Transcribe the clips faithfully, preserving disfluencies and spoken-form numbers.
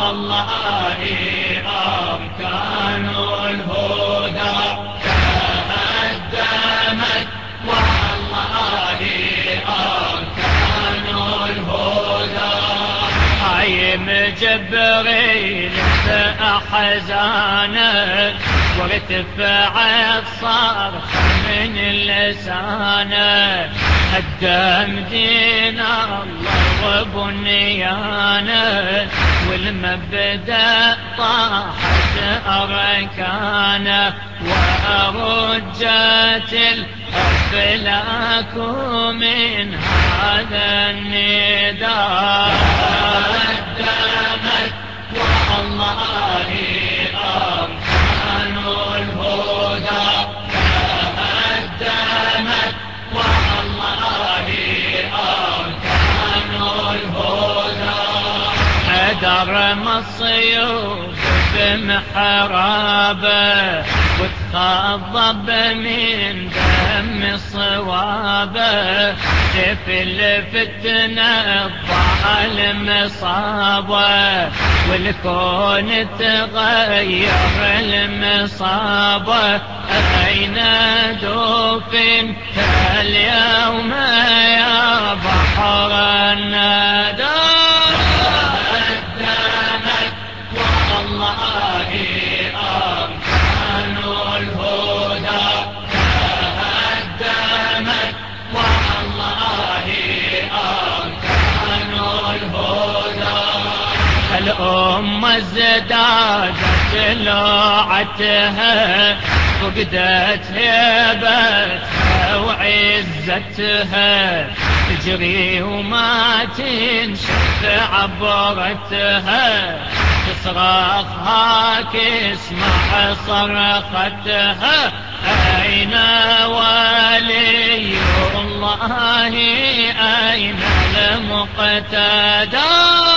والله أركان الهدى تهدمت، والله أركان الهدى. عايم جبريل بأحزانه وارتفعت صرخة من لسانه، هدم دين الله وبنيانه، والمبدأ طاحت أركانه، وأرجت الأفلاك من هذا النداء. تهدمت والله أركان الهدى تهدمت، والله أركان الهدى. حدر الصيوف بمحرابه وتخضب من دم صوابه، سيف الفتنة الظالم صابه، والكون تغير المصابه. أين دفن اليوم يا بحر الندى؟ تهدمت والله أركان الهدى تهدمت، والله أركان الهدى. الأمة ازدادت لوعتها، فقدت هيبتها وعزتها، تجري وما تنشف عبرتها، تصرخ هاك اسمع صرختها. أين ولي الله أين المقتدى؟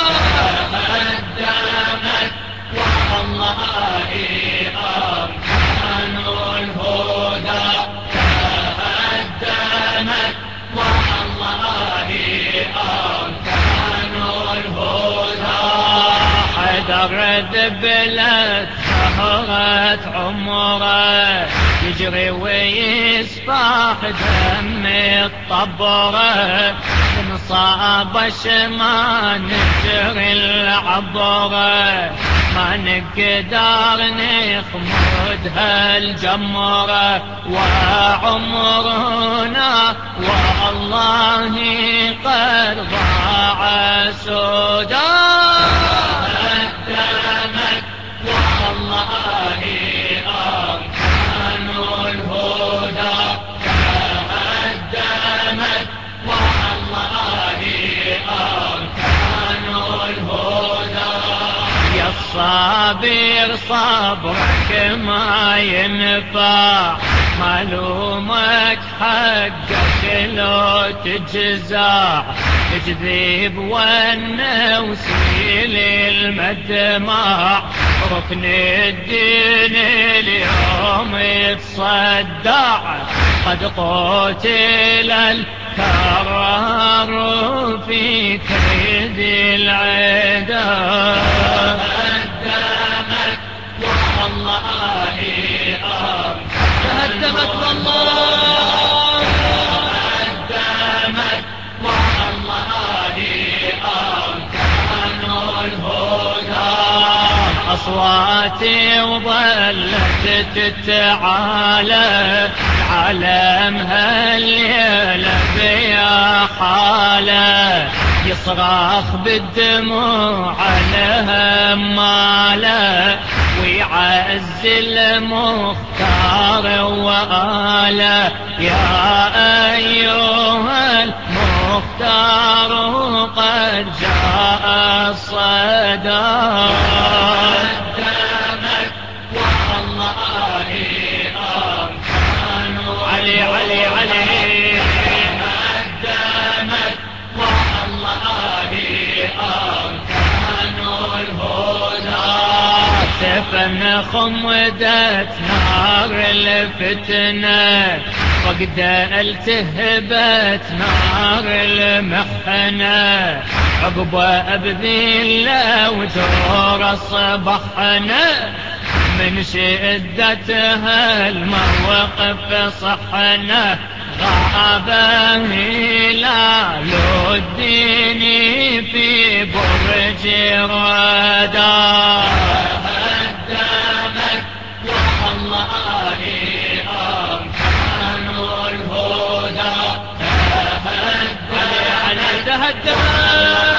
تهدمت والله أركان الهدى تهدمت، والله أركان الهدى. حدر ذبلت سهرت عمره، يجري ويسفح دم الطبره، انصاب شما نجري العبره، ما نقدر نخمدها الجمره. وعمرنا والله قد ضاع سدى. تهدمت والله أركان الهدى تهدمت، والله أركان الهدى. يا الصابر صبرك ما ينفع، معلومك حقك لو تجزع، تجذيب والنوسيل المدمع، ركن الدين اليوم يتصدع، قد قتل الكرار في كيد العدا. تهدمت والله تهدمت والله تهدمت، والله أركان الهدى. أصواتي وظلت تتعالى، العالم هالليلة بيا حالة، يصرخ بالدموع على هماله، ويعز المختار وآله. يا أيها المختار قد جاء الصدى. تهدمت والله أركان علي علي علي تهدمت، والله أركان الهدى. سفن خمدت نار الفتنة، فقد التهبت نار المحنة، عقبه أبذله ودور صبحنا من شدتها الموقف صحنا غابه هلال الدين في برج ردا هدمك يا الله أركان الهدى تهدم